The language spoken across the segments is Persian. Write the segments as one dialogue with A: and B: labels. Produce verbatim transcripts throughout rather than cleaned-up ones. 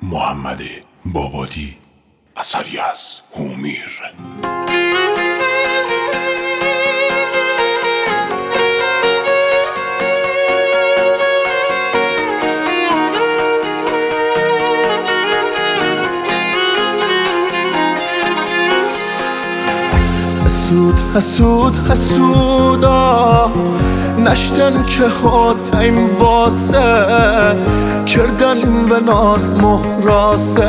A: محمد بابادی، اثری از هومیر.
B: حسود حسود حسودا نشتن که هاتیم واسه کردن و ناز مهراسه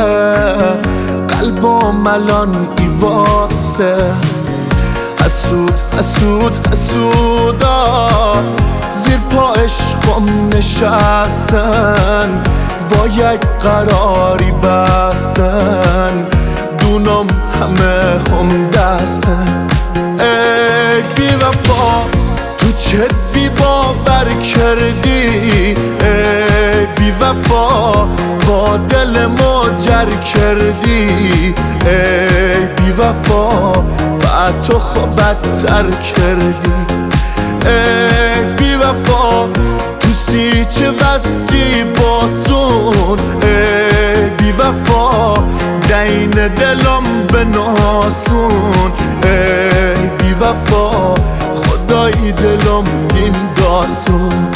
B: قلبم الان ایواسه. حسود حسود حسودا زیر پا عشقم نشستن و یک قراری بستن دونم همه هم دستن. ای بی وفا تو چت بی باور کردی، ای بی وفا با دل ماجر کردی، ای بی وفا بعد تو خود بدتر کردی. ای بی وفا تو سیچه وستی باسون، ای بی وفا دین دلم به ناسون، ای بی وفا خدای دلم دین داسون.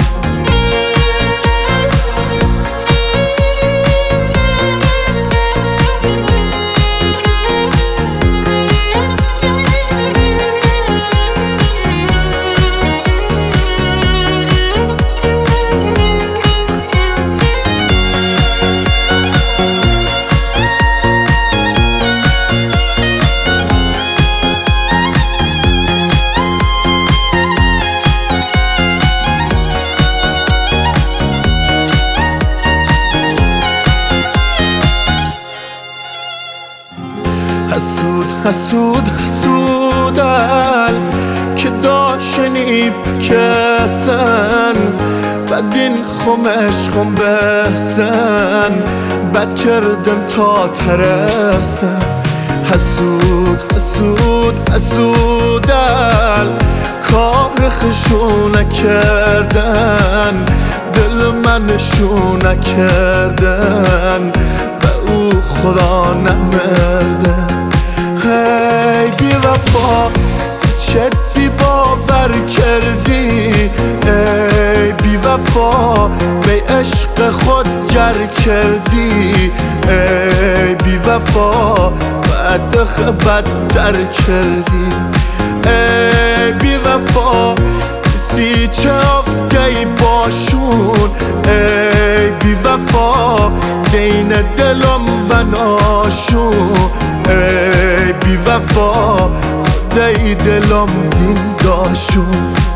B: حسود حسود حسودل که داشنی بکسن و دین خمش خم بسن بد کردن تا ترسن. حسود حسود حسودل کار خشونه کردن دل منشونه کردن به او خدا نمردن. ای بی وفا چت بی باور کردی، ای بی وفا به عشق خود جر کردی، ای بی وفا بعد بدتر کردی. ای بی وفا سیچه افتی باشون، ای بی وفا دین دلم و ناشون، ای بی وفا خدای دلم دین داشون.